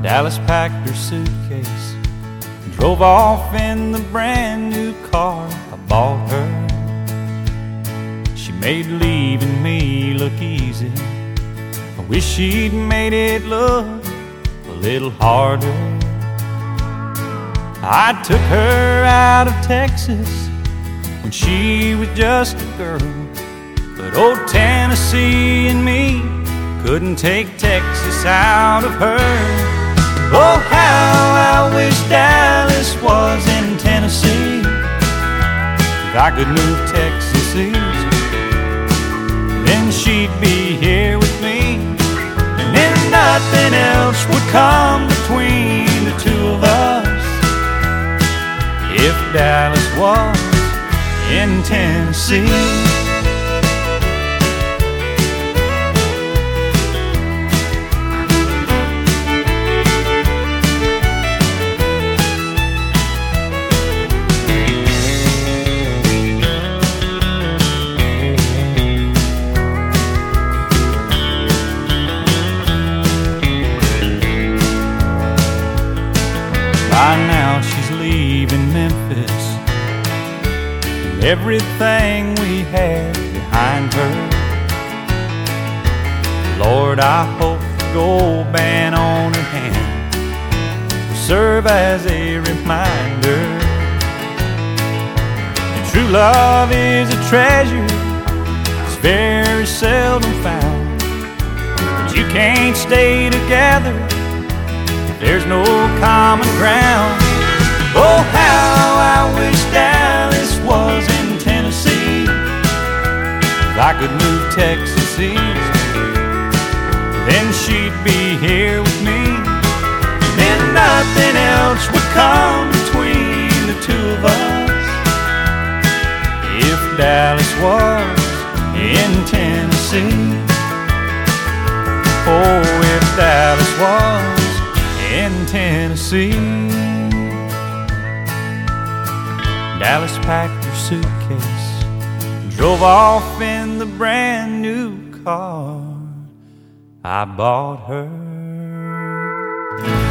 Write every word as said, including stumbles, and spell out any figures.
Dallas packed her suitcase and drove off in the brand new car I bought her. She made leaving me look easy. I wish she'd made it look a little harder. I took her out of Texas when she was just a girl, but old Tennessee and me couldn't take Texas out of her. Oh, how I wish Dallas was in Tennessee. If I could move Texas east, then she'd be here with me, and then nothing else would come between the two of us. If Dallas was in Tennessee. By now she's leaving Memphis, and everything we had behind her. Lord, I hope the gold band on her hand will serve as a reminder that true love is a treasure that's very seldom found. But you can't stay together, there's no common ground. Oh, how I wish Dallas was in Tennessee. If I could move Texas east, then she'd be here with me, then nothing else would come between the two of us. If Dallas was in Tennessee. Oh, if Dallas was in Tennessee. Dallas packed her suitcase and drove off in the brand new car I bought her.